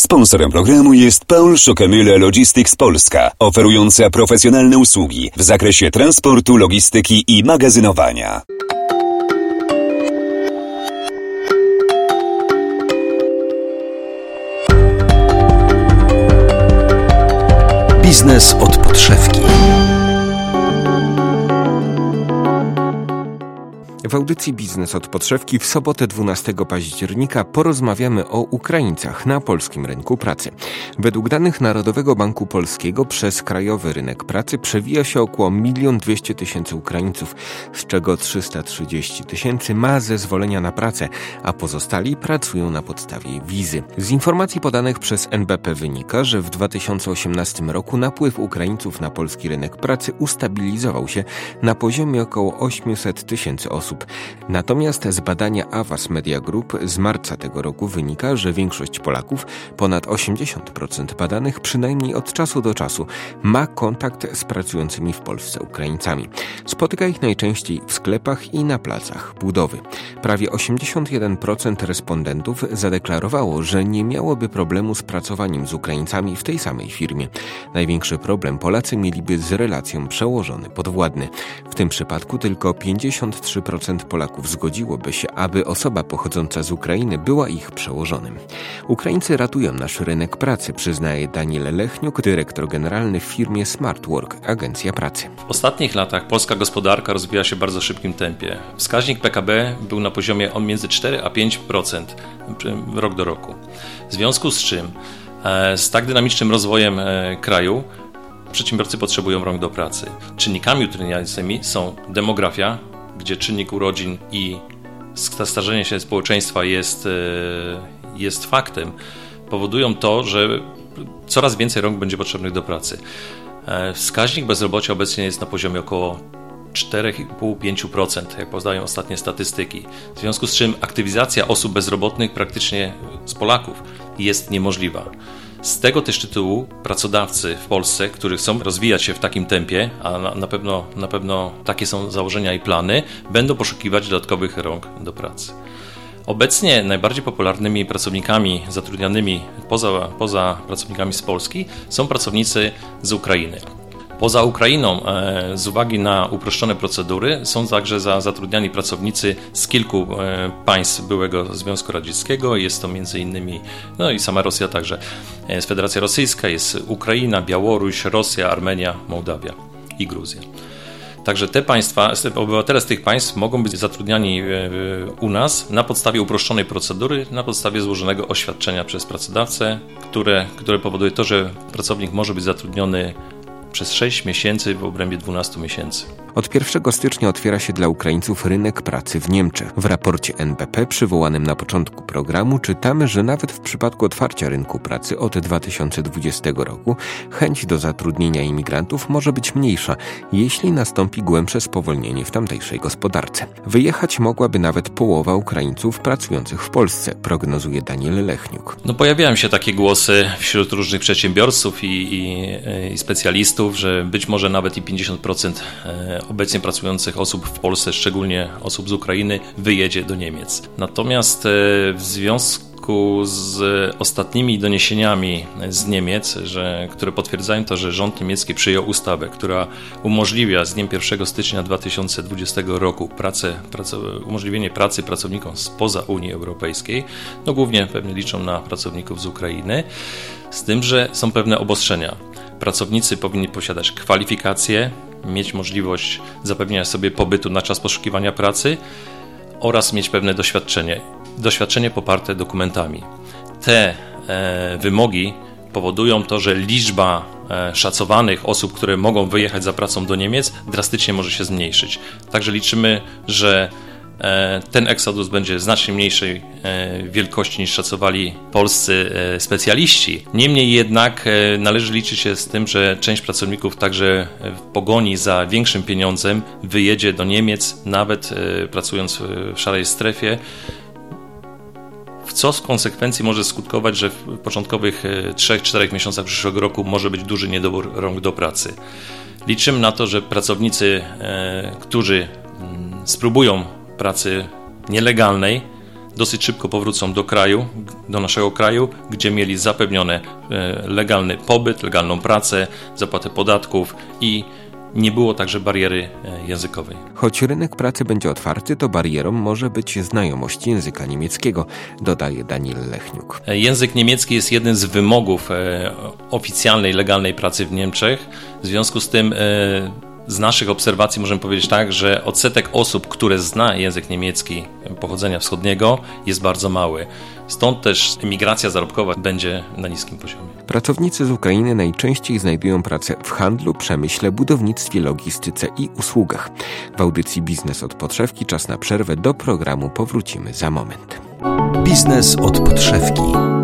Sponsorem programu jest Paul Schockemühle Logistics Polska, oferująca profesjonalne usługi w zakresie transportu, logistyki i magazynowania. Biznes od podszewki. W audycji Biznes od podszewki w sobotę 12 października porozmawiamy o Ukraińcach na polskim rynku pracy. Według danych Narodowego Banku Polskiego przez krajowy rynek pracy przewija się około 1 200 000 Ukraińców, z czego 330 000 ma zezwolenia na pracę, a pozostali pracują na podstawie wizy. Z informacji podanych przez NBP wynika, że w 2018 roku napływ Ukraińców na polski rynek pracy ustabilizował się na poziomie około 800 000 osób. Natomiast z badania Avas Media Group z marca tego roku wynika, że większość Polaków, ponad 80% badanych, przynajmniej od czasu do czasu ma kontakt z pracującymi w Polsce Ukraińcami. Spotyka ich najczęściej w sklepach i na placach budowy. Prawie 81% respondentów zadeklarowało, że nie miałoby problemu z pracowaniem z Ukraińcami w tej samej firmie. Największy problem Polacy mieliby z relacją przełożony-podwładny. W tym przypadku tylko 53% Polaków zgodziłoby się, aby osoba pochodząca z Ukrainy była ich przełożonym. Ukraińcy ratują nasz rynek pracy, przyznaje Daniel Lechniuk, dyrektor generalny w firmie Smartwork, agencja pracy. W ostatnich latach polska gospodarka rozwija się w bardzo szybkim tempie. Wskaźnik PKB był na poziomie między 4 a 5% rok do roku. W związku z czym z tak dynamicznym rozwojem kraju przedsiębiorcy potrzebują rąk do pracy. Czynnikami utrudniającymi są demografia, gdzie czynnik urodzin i starzenie się społeczeństwa jest faktem, powodują to, że coraz więcej rąk będzie potrzebnych do pracy. Wskaźnik bezrobocia obecnie jest na poziomie około 4,5-5%, jak podają ostatnie statystyki. W związku z czym aktywizacja osób bezrobotnych praktycznie z Polaków jest niemożliwa. Z tego też tytułu pracodawcy w Polsce, którzy chcą rozwijać się w takim tempie, a na pewno takie są założenia i plany, będą poszukiwać dodatkowych rąk do pracy. Obecnie najbardziej popularnymi pracownikami zatrudnianymi poza pracownikami z Polski są pracownicy z Ukrainy. Poza Ukrainą, z uwagi na uproszczone procedury, są także zatrudniani pracownicy z kilku państw byłego Związku Radzieckiego. Jest to m.in. i sama Rosja także. Jest Federacja Rosyjska, jest Ukraina, Białoruś, Rosja, Armenia, Mołdawia i Gruzja. Także te państwa, obywatele z tych państw mogą być zatrudniani u nas na podstawie uproszczonej procedury, na podstawie złożonego oświadczenia przez pracodawcę, które powoduje to, że pracownik może być zatrudniony przez 6 miesięcy w obrębie 12 miesięcy. Od 1 stycznia otwiera się dla Ukraińców rynek pracy w Niemczech. W raporcie NBP przywołanym na początku programu czytamy, że nawet w przypadku otwarcia rynku pracy od 2020 roku chęć do zatrudnienia imigrantów może być mniejsza, jeśli nastąpi głębsze spowolnienie w tamtejszej gospodarce. Wyjechać mogłaby nawet połowa Ukraińców pracujących w Polsce, prognozuje Daniel Lechniuk. Pojawiają się takie głosy wśród różnych przedsiębiorców i specjalistów, że być może nawet i 50% obecnie pracujących osób w Polsce, szczególnie osób z Ukrainy, wyjedzie do Niemiec. Natomiast w związku z ostatnimi doniesieniami z Niemiec, które potwierdzają to, że rząd niemiecki przyjął ustawę, która umożliwia z dniem 1 stycznia 2020 roku umożliwienie pracy pracownikom spoza Unii Europejskiej, głównie pewnie liczą na pracowników z Ukrainy, z tym, że są pewne obostrzenia. Pracownicy powinni posiadać kwalifikacje, mieć możliwość zapewnienia sobie pobytu na czas poszukiwania pracy oraz mieć pewne doświadczenie poparte dokumentami. Te wymogi powodują to, że liczba szacowanych osób, które mogą wyjechać za pracą do Niemiec, drastycznie może się zmniejszyć. Także liczymy, że ten eksodus będzie znacznie mniejszej wielkości niż szacowali polscy specjaliści. Niemniej jednak należy liczyć się z tym, że część pracowników także w pogoni za większym pieniądzem wyjedzie do Niemiec, nawet pracując w szarej strefie, co w konsekwencji może skutkować, że w początkowych 3-4 miesiącach przyszłego roku może być duży niedobór rąk do pracy. Liczymy na to, że pracownicy, którzy spróbują pracy nielegalnej, dosyć szybko powrócą do naszego kraju, gdzie mieli zapewnione legalny pobyt, legalną pracę, zapłatę podatków i nie było także bariery językowej. Choć rynek pracy będzie otwarty, to barierą może być znajomość języka niemieckiego, dodaje Daniel Lechniuk. Język niemiecki jest jednym z wymogów oficjalnej, legalnej pracy w Niemczech. W związku z tym z naszych obserwacji możemy powiedzieć tak, że odsetek osób, które zna język niemiecki pochodzenia wschodniego, jest bardzo mały. Stąd też emigracja zarobkowa będzie na niskim poziomie. Pracownicy z Ukrainy najczęściej znajdują pracę w handlu, przemyśle, budownictwie, logistyce i usługach. W audycji Biznes od podszewki czas na przerwę. Do programu powrócimy za moment. Biznes od podszewki.